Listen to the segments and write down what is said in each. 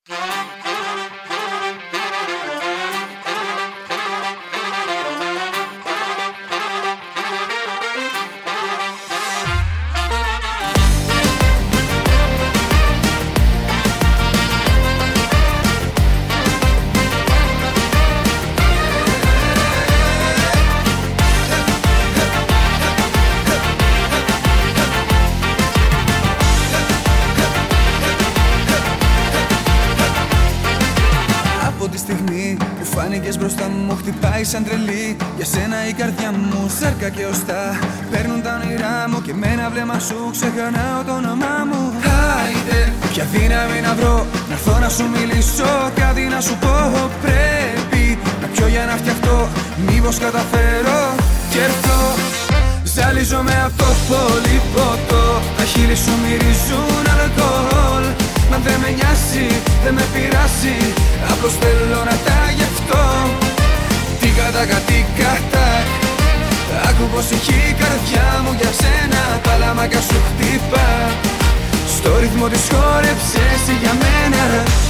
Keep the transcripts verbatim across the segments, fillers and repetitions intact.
Από τη στιγμή που φάνηκες μπροστά μου, χτυπάει σαν τρελή. Για σένα η καρδιά μου, σάρκα και οστά. Παίρνουν τα όνειρά μου και με ένα βλέμμα σου ξεχνάω το όνομά μου. Άιντε, ποια δύναμη να βρω, να έρθω να σου μιλήσω, κάτι να σου πω. Πρέπει να πιω για να φτιαχτώ, μήπως καταφέρω κι έρθω. Ζαλίζομαι από το πολύ ποτό, τα χείλη σου μυρίζουν αλκοόλ. Μα δεν με νοιάζει, δεν με πειράζει, απλώς θέλω να τα γευτώ. Τίκα τάκα τίκα τάκ, άκου πως έχει η καρδιά μου για σένα. Παλαμάκα σου χτύπα, στο ρυθμό της χόρεψε εσύ για μένα.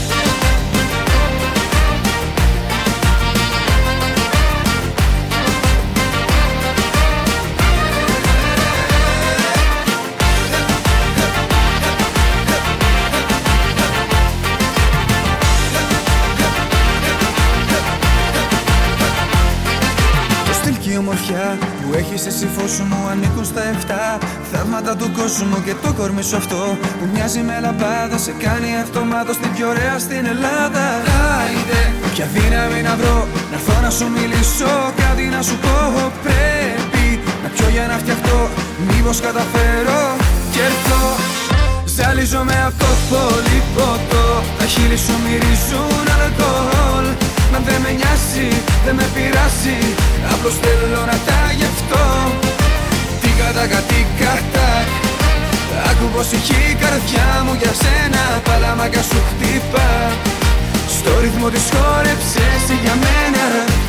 Η ομορφιά που έχεις εσύ φως μου ανήκουν στα εφτά θαύματα του κόσμου και το κορμί σου αυτό που μοιάζει με λαμπάδα σε κάνει αυτομάτως την πιο ωραία στην Ελλάδα. Άιντε, ποια δύναμη να βρω, να έρθω να σου μιλήσω, κάτι να σου πω. Πρέπει να πιω για να φτιαχτώ, μήπως καταφέρω κι έρθω. Ζαλίζομαι από το πολύ ποτό, τα χείλη σου μυρίζουν αλκοόλ. Μα δεν με νοιάζει, δεν με πειράζει, απλώς θέλω να τα γευτώ. Τίκα τάκα τίκα τάκ, άκου πως έχει η καρδιά μου για σένα. Παλαμάκα σου χτύπα, στο ρυθμό της χόρεψε εσύ για μένα.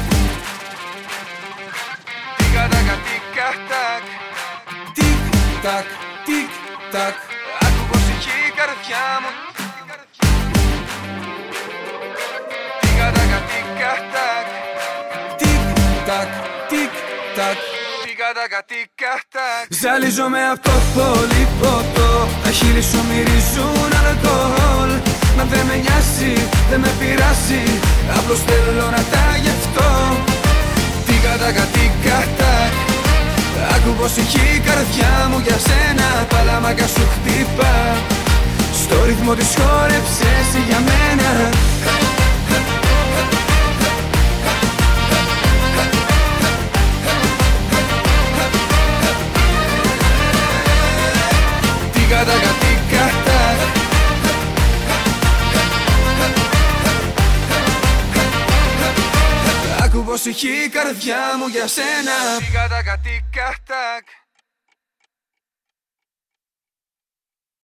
Τίκα τάκα τίκα τάκ, τικ τακ τικ τακ, άκου πως έχει η καρδιά μου. Τίκα τάκα τίκα τακ, τικ τακ τικ τακ, τίκα τάκα τίκα τακ. Ζαλίζομαι από το πολύ ποτό, τα χείλη σου μυρίζουν αλκοόλ. Μα δεν με νοιάζει, δεν με πειράζει, απλώς θέλω να τα γευτώ. Τίκα τάκα τίκα τακ, άκου πως έχει η καρδιά μου για σένα. Παλαμάκα σου χτύπα, στο ρυθμό της χόρεψε εσύ για μένα. Τίκα τάκα τίκα τακ, άκου πως έχει η καρδιά μου για σένα. Τίκα τάκα τίκα τακ.